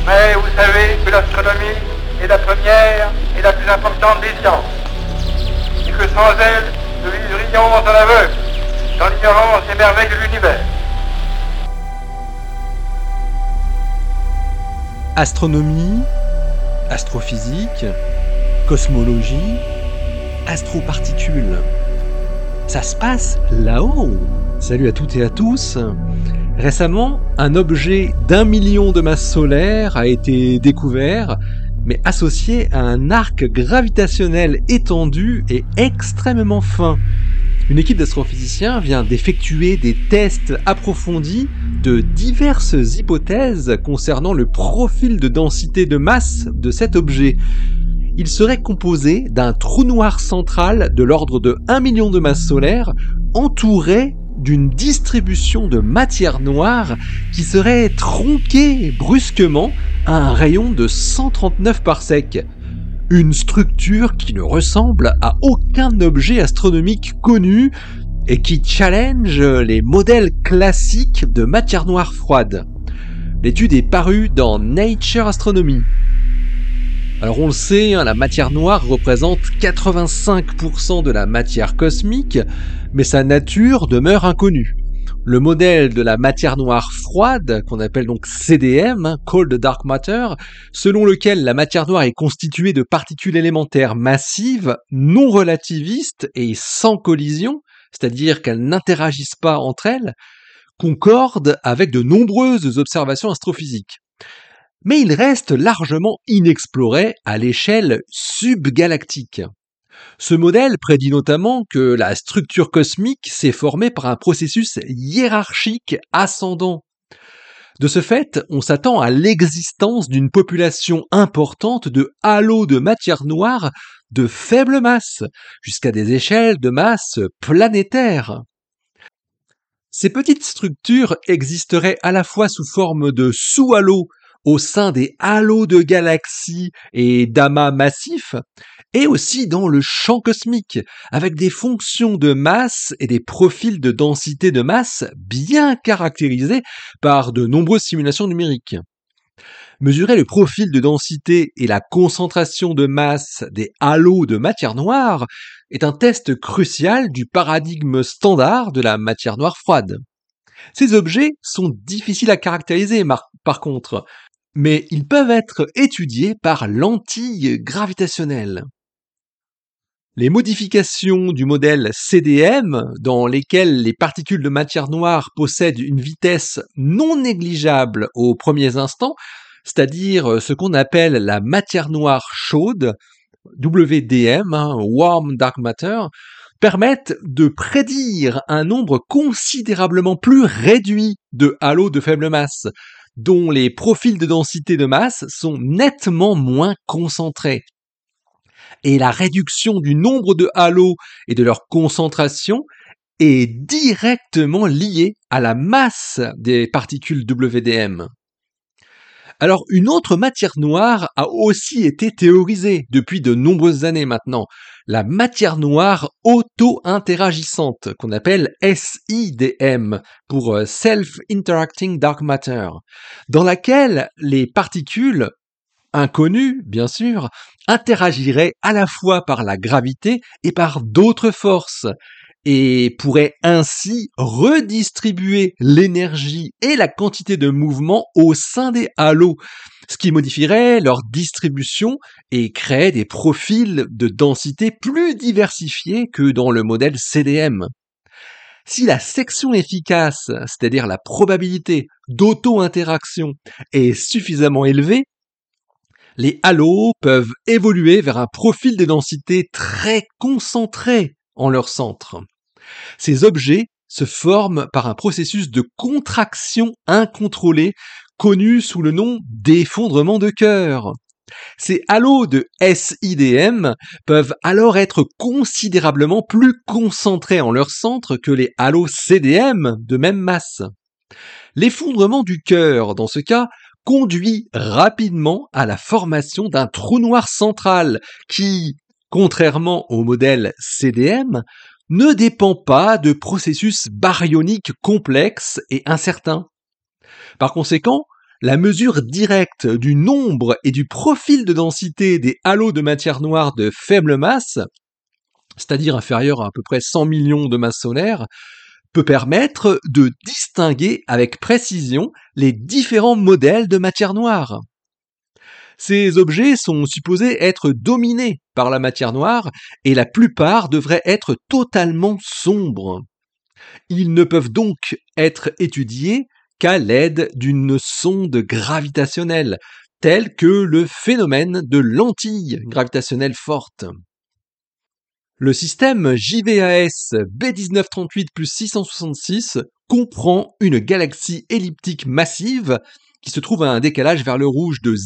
Mais vous savez que l'astronomie est la première et la plus importante des sciences, et que sans elle, nous vivrions en aveugle, dans l'ignorance des merveilles de l'univers. Astronomie, astrophysique, cosmologie, astroparticules. Ça se passe là-haut. Salut à toutes et à tous. Récemment, un objet d'1 million de masse solaire a été découvert, mais associé à un arc gravitationnel étendu et extrêmement fin. Une équipe d'astrophysiciens vient d'effectuer des tests approfondis de diverses hypothèses concernant le profil de densité de masse de cet objet. Il serait composé d'un trou noir central de l'ordre de 1 million de masses solaires, entouré d'une distribution de matière noire qui serait tronquée brusquement à un rayon de 139 parsecs. Une structure qui ne ressemble à aucun objet astronomique connu et qui challenge les modèles classiques de matière noire froide. L'étude est parue dans Nature Astronomy. Alors on le sait, la matière noire représente 85% de la matière cosmique, mais sa nature demeure inconnue. Le modèle de la matière noire froide, qu'on appelle donc CDM, Cold Dark Matter, selon lequel la matière noire est constituée de particules élémentaires massives, non relativistes et sans collision, c'est-à-dire qu'elles n'interagissent pas entre elles, concorde avec de nombreuses observations astrophysiques. Mais il reste largement inexploré à l'échelle subgalactique. Ce modèle prédit notamment que la structure cosmique s'est formée par un processus hiérarchique ascendant. De ce fait, on s'attend à l'existence d'une population importante de halos de matière noire de faible masse, jusqu'à des échelles de masse planétaire. Ces petites structures existeraient à la fois sous forme de sous-halos au sein des halos de galaxies et d'amas massifs, et aussi dans le champ cosmique, avec des fonctions de masse et des profils de densité de masse bien caractérisés par de nombreuses simulations numériques. Mesurer le profil de densité et la concentration de masse des halos de matière noire est un test crucial du paradigme standard de la matière noire froide. Ces objets sont difficiles à caractériser par contre, mais ils peuvent être étudiés par lentille gravitationnelle. Les modifications du modèle CDM, dans lesquelles les particules de matière noire possèdent une vitesse non négligeable aux premiers instants, c'est-à-dire ce qu'on appelle la matière noire chaude, WDM, Warm Dark Matter, permettent de prédire un nombre considérablement plus réduit de halos de faible masse, dont les profils de densité de masse sont nettement moins concentrés. Et la réduction du nombre de halos et de leur concentration est directement liée à la masse des particules WDM. Alors, une autre matière noire a aussi été théorisée depuis de nombreuses années maintenant, la matière noire auto-interagissante, qu'on appelle SIDM, pour Self-Interacting Dark Matter, dans laquelle les particules, inconnues bien sûr, interagiraient à la fois par la gravité et par d'autres forces, et pourrait ainsi redistribuer l'énergie et la quantité de mouvement au sein des halos, ce qui modifierait leur distribution et créerait des profils de densité plus diversifiés que dans le modèle CDM. Si la section efficace, c'est-à-dire la probabilité d'auto-interaction, est suffisamment élevée, les halos peuvent évoluer vers un profil de densité très concentré en leur centre. Ces objets se forment par un processus de contraction incontrôlée connu sous le nom d'effondrement de Kerr. Ces halos de SIDM peuvent alors être considérablement plus concentrés en leur centre que les halos CDM de même masse. L'effondrement du Kerr, dans ce cas, conduit rapidement à la formation d'un trou noir central qui, contrairement au modèle CDM, ne dépend pas de processus baryoniques complexes et incertains. Par conséquent, La mesure directe du nombre et du profil de densité des halos de matière noire de faible masse, c'est-à-dire inférieur à peu près 100 millions de masses solaires, peut permettre de distinguer avec précision les différents modèles de matière noire. Ces objets sont supposés être dominés par la matière noire et la plupart devraient être totalement sombres. Ils ne peuvent donc être étudiés qu'à l'aide d'une sonde gravitationnelle, telle que le phénomène de lentille gravitationnelle forte. Le système JVAS B1938 plus 666 comprend une galaxie elliptique massive qui se trouve à un décalage vers le rouge de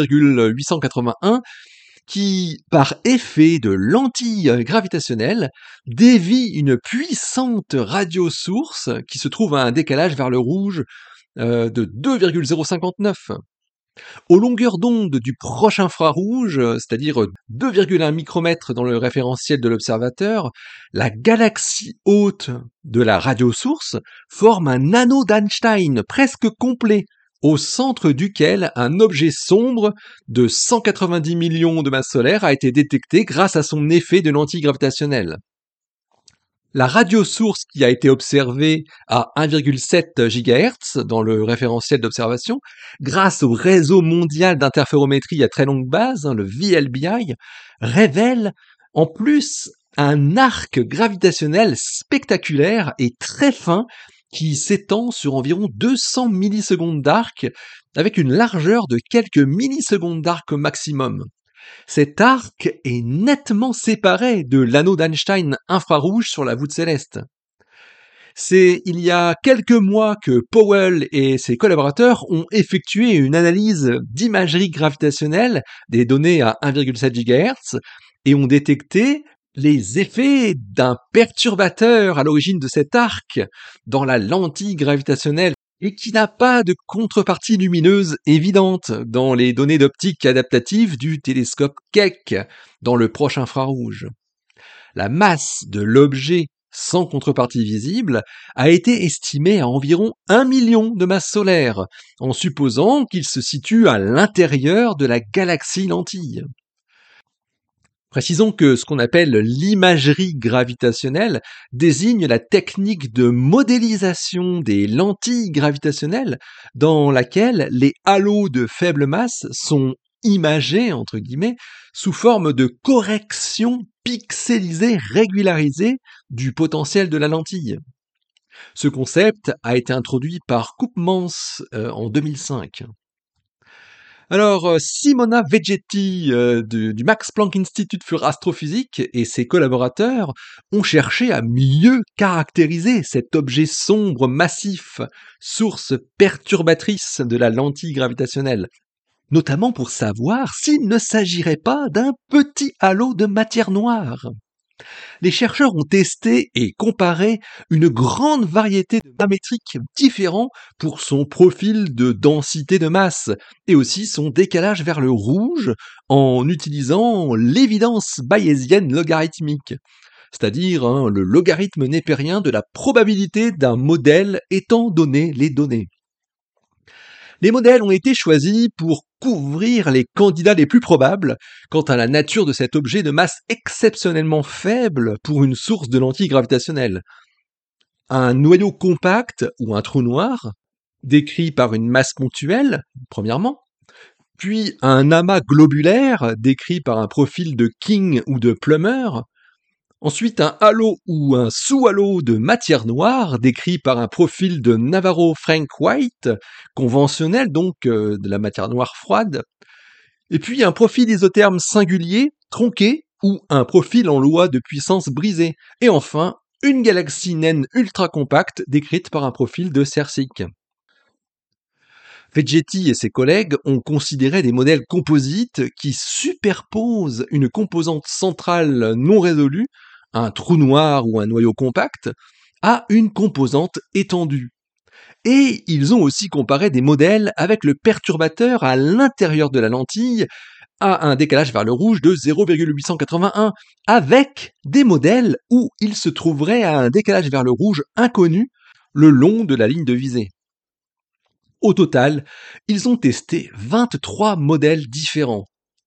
0,881 qui, par effet de lentille gravitationnelle, dévie une puissante radiosource qui se trouve à un décalage vers le rouge de 2,059. Aux longueurs d'onde du proche infrarouge, c'est-à-dire 2,1 micromètres dans le référentiel de l'observateur, la galaxie haute de la radiosource forme un anneau d'Einstein presque complet, au centre duquel un objet sombre de 190 millions de masses solaires a été détecté grâce à son effet de lentille gravitationnelle. La radiosource qui a été observée à 1,7 GHz dans le référentiel d'observation, grâce au réseau mondial d'interférométrie à très longue base, le VLBI, révèle en plus un arc gravitationnel spectaculaire et très fin qui s'étend sur environ 200 millisecondes d'arc avec une largeur de quelques millisecondes d'arc au maximum. Cet arc est nettement séparé de l'anneau d'Einstein infrarouge sur la voûte céleste. C'est il y a quelques mois que Powell et ses collaborateurs ont effectué une analyse d'imagerie gravitationnelle des données à 1,7 GHz et ont détecté les effets d'un perturbateur à l'origine de cet arc dans la lentille gravitationnelle et qui n'a pas de contrepartie lumineuse évidente dans les données d'optique adaptative du télescope Keck dans le proche infrarouge. La masse de l'objet sans contrepartie visible a été estimée à environ 1 million de masses solaires, en supposant qu'il se situe à l'intérieur de la galaxie lentille. Précisons que ce qu'on appelle l'imagerie gravitationnelle désigne la technique de modélisation des lentilles gravitationnelles dans laquelle les halos de faible masse sont imagés, entre guillemets, sous forme de correction pixelisée régularisée du potentiel de la lentille. Ce concept a été introduit par Koopmans en 2005. Alors, Simona Vegetti du Max Planck Institute für Astrophysique et ses collaborateurs ont cherché à mieux caractériser cet objet sombre massif, source perturbatrice de la lentille gravitationnelle, notamment pour savoir s'il ne s'agirait pas d'un petit halo de matière noire. Les chercheurs ont testé et comparé une grande variété de paramétriques différents pour son profil de densité de masse et aussi son décalage vers le rouge en utilisant l'évidence bayésienne logarithmique, c'est-à-dire le logarithme népérien de la probabilité d'un modèle étant donné les données. Les modèles ont été choisis pour couvrir les candidats les plus probables quant à la nature de cet objet de masse exceptionnellement faible pour une source de lentille gravitationnelle. Un noyau compact ou un trou noir, décrit par une masse ponctuelle, premièrement, puis un amas globulaire, décrit par un profil de King ou de Plummer, ensuite un halo ou un sous-halo de matière noire, décrit par un profil de Navarro-Frank-White, conventionnel donc de la matière noire froide, et puis un profil isotherme singulier, tronqué, ou un profil en loi de puissance brisée, et enfin une galaxie naine ultra compacte, décrite par un profil de Cercic. Vegetti et ses collègues ont considéré des modèles composites qui superposent une composante centrale non résolue, un trou noir ou un noyau compact, à une composante étendue. Et ils ont aussi comparé des modèles avec le perturbateur à l'intérieur de la lentille à un décalage vers le rouge de 0,881, avec des modèles où il se trouverait à un décalage vers le rouge inconnu le long de la ligne de visée. Au total, ils ont testé 23 modèles différents.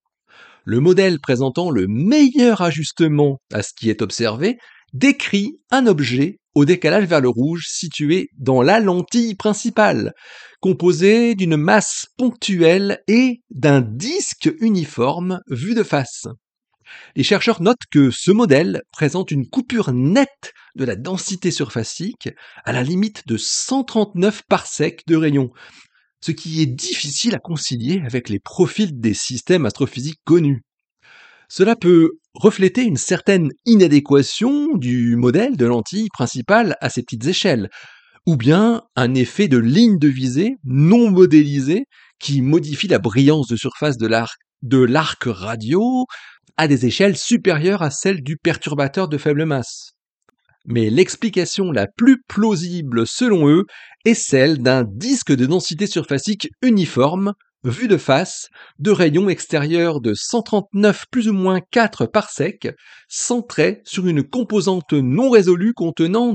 Le modèle présentant le meilleur ajustement à ce qui est observé décrit un objet au décalage vers le rouge situé dans la lentille principale, composé d'une masse ponctuelle et d'un disque uniforme vu de face. Les chercheurs notent que ce modèle présente une coupure nette de la densité surfacique à la limite de 139 parsecs de rayon, ce qui est difficile à concilier avec les profils des systèmes astrophysiques connus. Cela peut refléter une certaine inadéquation du modèle de lentille principale à ces petites échelles, ou bien un effet de ligne de visée non modélisée qui modifie la brillance de surface de l'arc radio à des échelles supérieures à celles du perturbateur de faible masse. Mais l'explication la plus plausible selon eux est celle d'un disque de densité surfacique uniforme, vu de face, de rayons extérieurs de 139 plus ou moins 4 parsecs, centré sur une composante non résolue contenant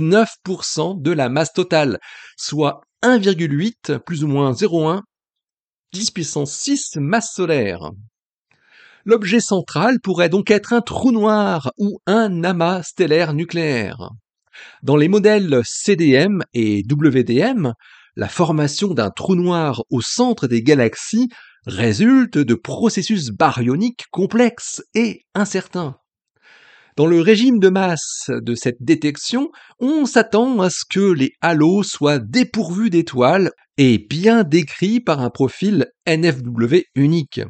19% de la masse totale, soit 1,8 plus ou moins 0,1 10 puissance 6 masse solaire. L'objet central pourrait donc être un trou noir ou un amas stellaire nucléaire. Dans les modèles CDM et WDM, la formation d'un trou noir au centre des galaxies résulte de processus baryoniques complexes et incertains. Dans le régime de masse de cette détection, on s'attend à ce que les halos soient dépourvus d'étoiles et bien décrits par un profil NFW unique.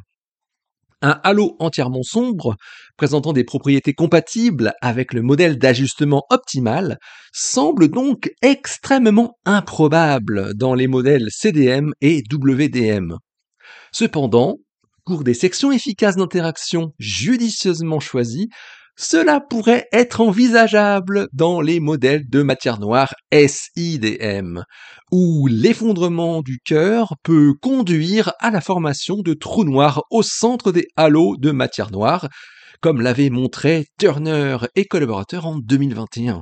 Un halo entièrement sombre, présentant des propriétés compatibles avec le modèle d'ajustement optimal, semble donc extrêmement improbable dans les modèles CDM et WDM. Cependant, pour des sections efficaces d'interaction judicieusement choisies, cela pourrait être envisageable dans les modèles de matière noire SIDM, où l'effondrement du cœur peut conduire à la formation de trous noirs au centre des halos de matière noire, comme l'avaient montré Turner et collaborateurs en 2021.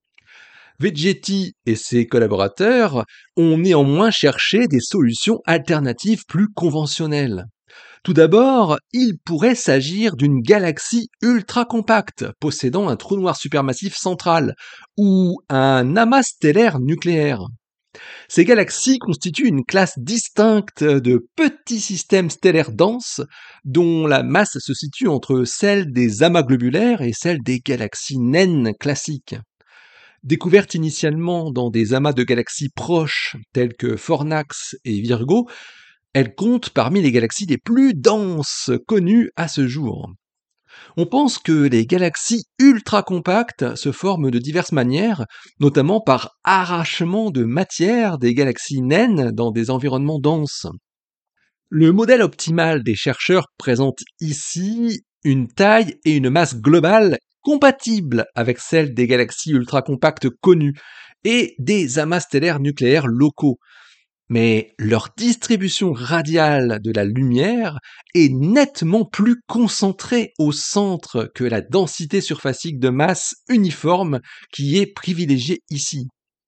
Vegetti et ses collaborateurs ont néanmoins cherché des solutions alternatives plus conventionnelles. Tout d'abord, il pourrait s'agir d'une galaxie ultra compacte possédant un trou noir supermassif central ou un amas stellaire nucléaire. Ces galaxies constituent une classe distincte de petits systèmes stellaires denses dont la masse se situe entre celle des amas globulaires et celle des galaxies naines classiques. Découvertes initialement dans des amas de galaxies proches tels que Fornax et Virgo, elles comptent parmi les galaxies les plus denses connues à ce jour. On pense que les galaxies ultra compactes se forment de diverses manières, notamment par arrachement de matière des galaxies naines dans des environnements denses. Le modèle optimal des chercheurs présente ici une taille et une masse globale compatibles avec celles des galaxies ultra compactes connues et des amas stellaires nucléaires locaux. Mais leur distribution radiale de la lumière est nettement plus concentrée au centre que la densité surfacique de masse uniforme qui est privilégiée ici.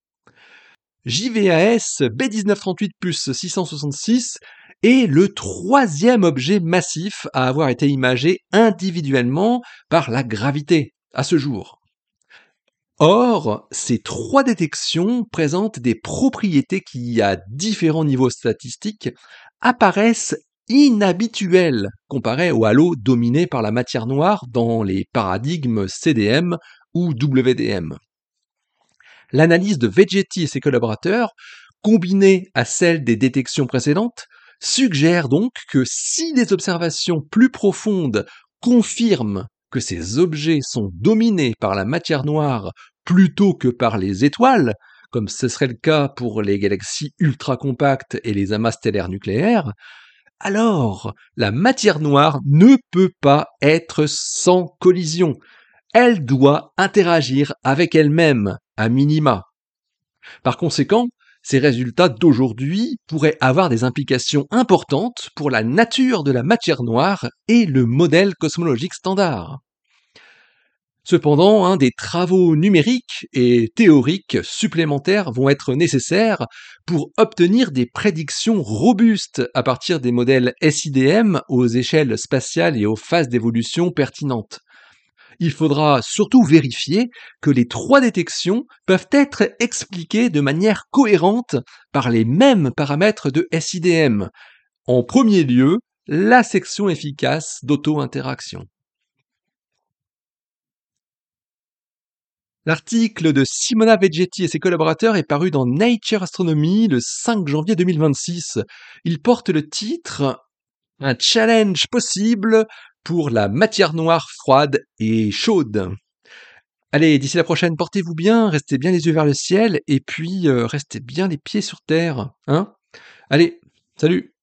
JVAS B1938+666 est le troisième objet massif à avoir été imagé individuellement par la gravité à ce jour. Or, ces trois détections présentent des propriétés qui, à différents niveaux statistiques, apparaissent inhabituelles comparées au halo dominé par la matière noire dans les paradigmes CDM ou WDM. L'analyse de Vegetti et ses collaborateurs, combinée à celle des détections précédentes, suggère donc que si des observations plus profondes confirment que ces objets sont dominés par la matière noire plutôt que par les étoiles, comme ce serait le cas pour les galaxies ultra compactes et les amas stellaires nucléaires, alors la matière noire ne peut pas être sans collision. Elle doit interagir avec elle-même, à minima. Par conséquent, ces résultats d'aujourd'hui pourraient avoir des implications importantes pour la nature de la matière noire et le modèle cosmologique standard. Cependant, des travaux numériques et théoriques supplémentaires vont être nécessaires pour obtenir des prédictions robustes à partir des modèles SIDM aux échelles spatiales et aux phases d'évolution pertinentes. Il faudra surtout vérifier que les 3 détections peuvent être expliquées de manière cohérente par les mêmes paramètres de SIDM. En premier lieu, la section efficace d'auto-interaction. L'article de Simona Vegetti et ses collaborateurs est paru dans Nature Astronomy le 5 janvier 2026. Il porte le titre « Un challenge possible pour la matière noire froide et chaude ». Allez, d'ici la prochaine, portez-vous bien, restez bien les yeux vers le ciel et puis restez bien les pieds sur terre. Allez, salut!